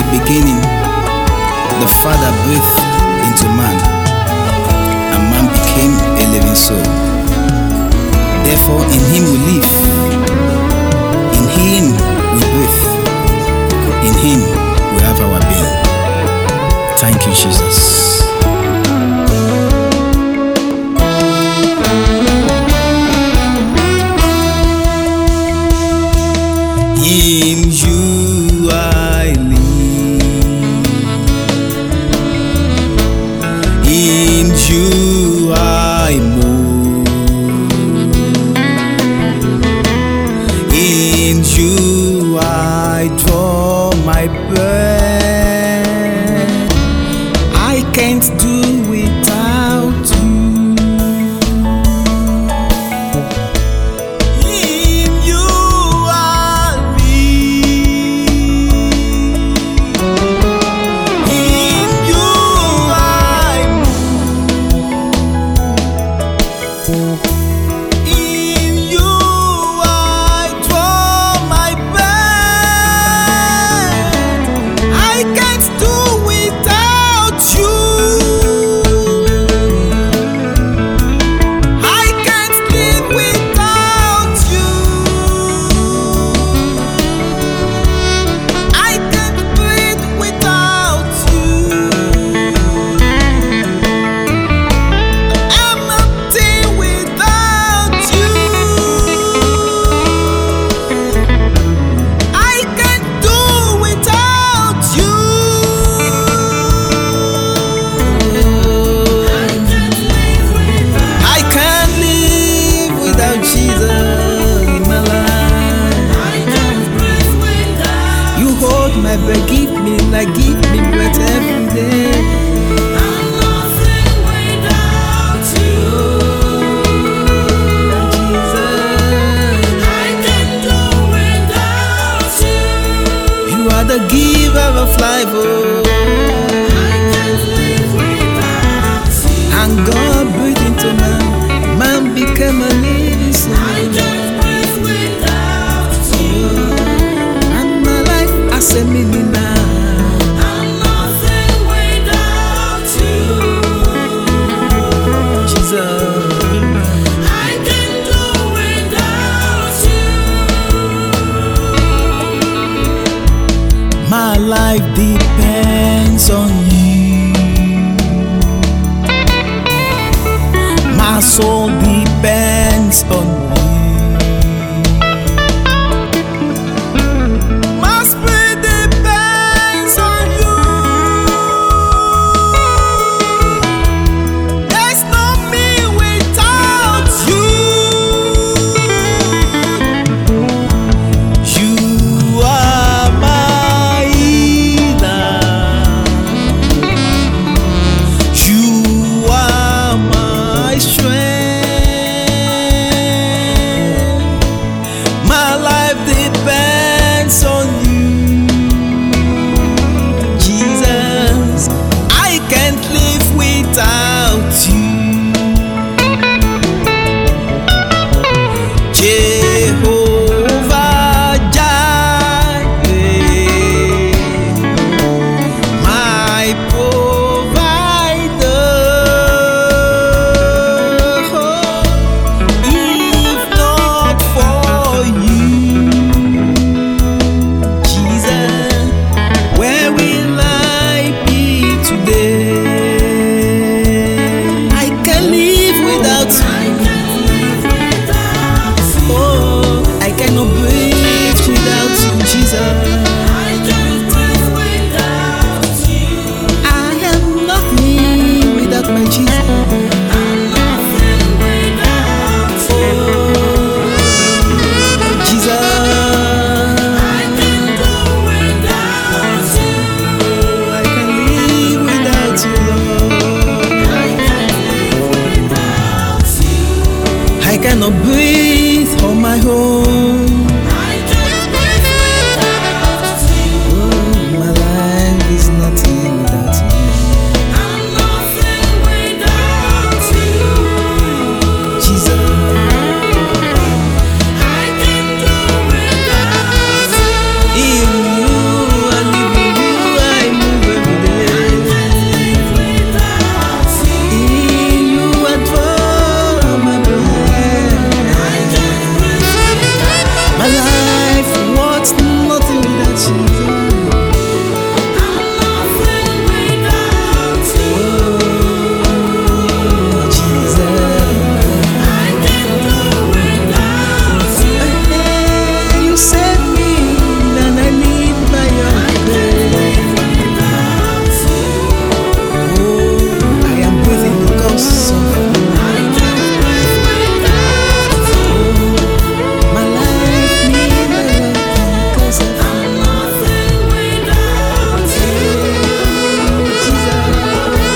beginning, the Father breathed into man, and man became a living soul. Therefore, in him we live, in him we breathe, in him we have our being. Thank you, Jesus. In you I live, in you I move, in you I draw my breath. I can't do without you. Give me breath every day. I'm nothing without you, Jesus. I can do without you. You are the giver of life, oh. I can't live without you. And God breathed into man, man became a living soul. I can't breathe without you. And my life as a millionaire. My life depends on you. My soul depends on you. My spirit depends on you. There's no me without you. You are my depends on you, Jesus. I can't live without you. Jehovah Jireh, my provider. If not for you, I cannot breathe on my own.